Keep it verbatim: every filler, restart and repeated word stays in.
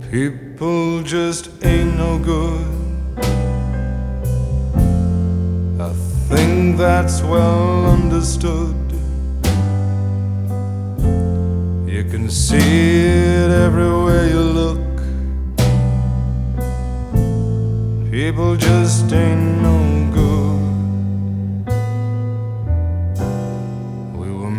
People just ain't no good. I think that's well understood. You can see it everywhere you look. People just ain't no good.